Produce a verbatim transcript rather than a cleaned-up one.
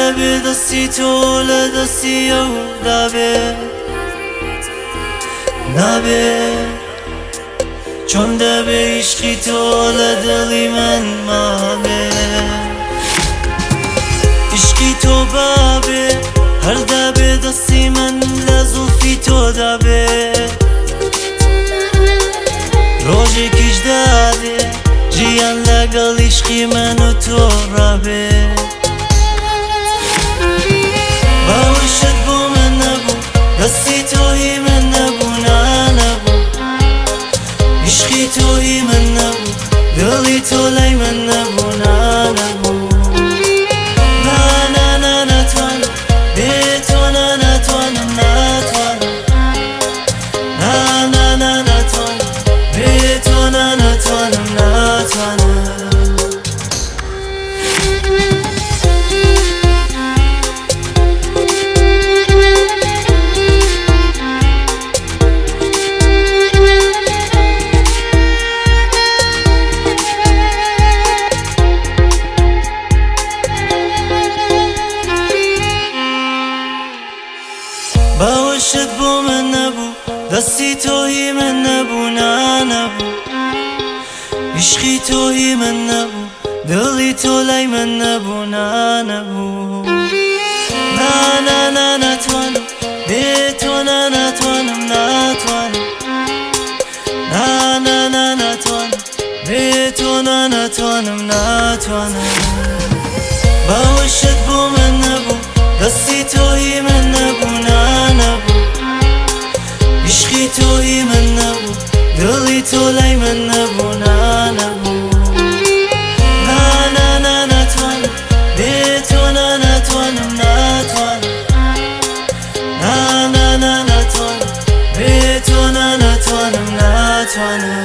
دبی دستی تو لدستی او دبی دبی چون دبی عشقی تو لدلی من مابی عشقی تو بابی هر دبی دستی من لزوفی تو دبی روزی کش دادی جیان لگل عشقی من و تو رابی باوشت بو من نبو دستی توی من نبو نه نبو عشقی توی من نبو دلی تو لی من نبو نه نبو نه نه نه نتوانم بی تو نه نتوانم نتوانم نه نه نه نتوانم بی تو نه نتوانم نتوانم باوشت بو من نبو دستی توی من نبو نه نبو عشقی توی من نبو دلی تو لی من نبو نه نبو نه نه نه نتوانم بی تو نه نتوانم نتوانم نه نه نه نتوانم بی تو نه نتوانم نتوانم باوشت بو من نبو دستی توی من نبو نه نبو عشقی توی من نبو دلی تو لی من نبو نه نبو نه نه نه نتوانم بی تو نه نتوانم نتوانم نه نه نه نتوانم بی تو نه نتوانم نتوانم